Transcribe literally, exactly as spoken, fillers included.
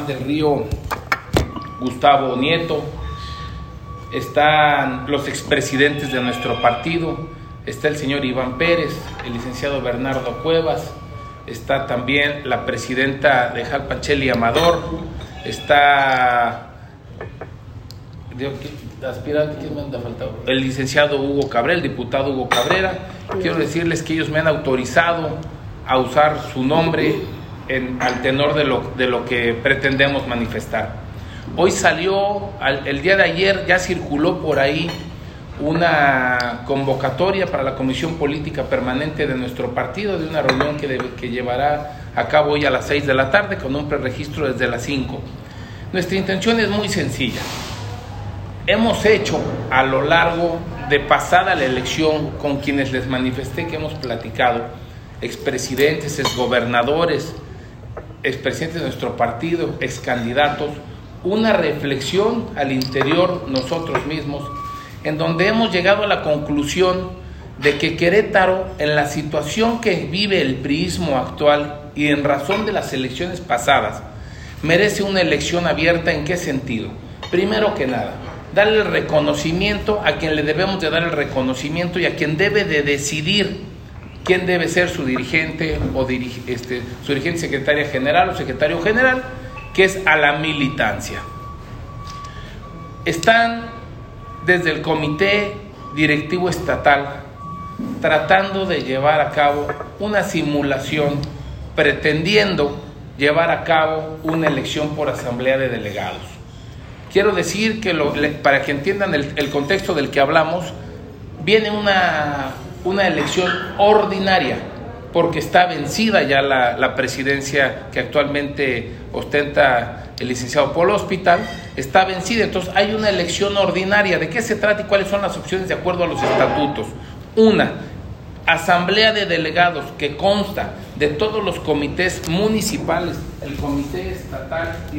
del Río Gustavo Nieto, están los expresidentes de nuestro partido, está el señor Iván Pérez, el licenciado Bernardo Cuevas, está también la presidenta de Jalpan, Chely Amador, está aspirante, ¿quién me anda faltando? El licenciado Hugo Cabrera, el diputado Hugo Cabrera. Quiero decirles que ellos me han autorizado a usar su nombre en, al tenor de lo, de lo que pretendemos manifestar. Hoy salió, al, el día de ayer ya circuló por ahí una convocatoria para la Comisión Política Permanente de nuestro partido, de una reunión que, debe, que llevará a cabo hoy a las seis de la tarde con un preregistro desde las cinco. Nuestra intención es muy sencilla. Hemos hecho a lo largo de pasada la elección con quienes les manifesté que hemos platicado, expresidentes, exgobernadores, expresidentes de nuestro partido, excandidatos, una reflexión al interior nosotros mismos, en donde hemos llegado a la conclusión de que Querétaro, en la situación que vive el priismo actual y en razón de las elecciones pasadas, merece una elección abierta. ¿En qué sentido? Primero que nada, darle el reconocimiento a quien le debemos de dar el reconocimiento y a quien debe de decidir quién debe ser su dirigente o dirige, este, su dirigente secretaria general o secretario general, que es a la militancia. Están desde el Comité Directivo Estatal tratando de llevar a cabo una simulación, pretendiendo llevar a cabo una elección por asamblea de delegados. Quiero decir que lo, para que entiendan el, el contexto del que hablamos, viene una, una elección ordinaria, porque está vencida ya la, la presidencia que actualmente ostenta el licenciado Polo Hospital, está vencida, entonces hay una elección ordinaria. ¿De qué se trata y cuáles son las opciones de acuerdo a los estatutos? Una, asamblea de delegados que consta de todos los comités municipales, el comité estatal y